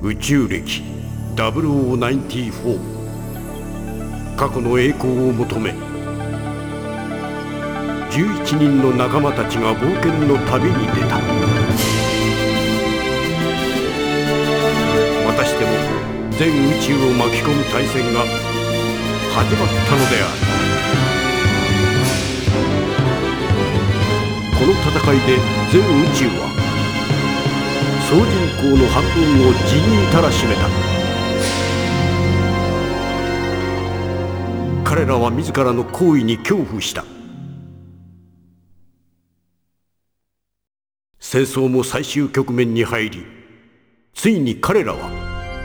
宇宙歴0094、過去の栄光を求め11人の仲間たちが冒険の旅に出た。またしても全宇宙を巻き込む大戦が始まったのである。この戦いで全宇宙は総人口の半分を地にたらしめた。彼らは自らの行為に恐怖した。戦争も最終局面に入り、ついに彼らは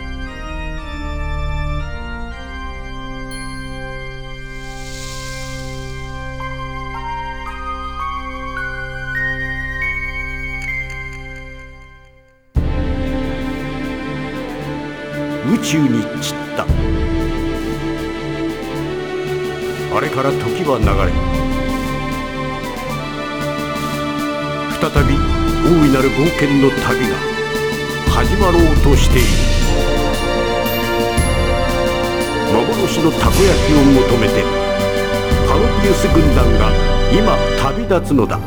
宇宙に散った。あれから時は流れ、再び大いなる冒険の旅が始まろうとしている。幻のたこ焼きを求めてパロディウス軍団が今旅立つのだ。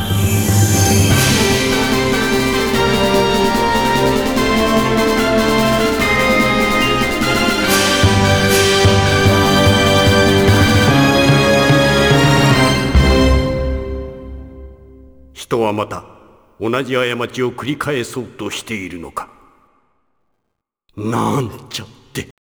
人はまた同じ過ちを繰り返そうとしているのか。なんちゃって。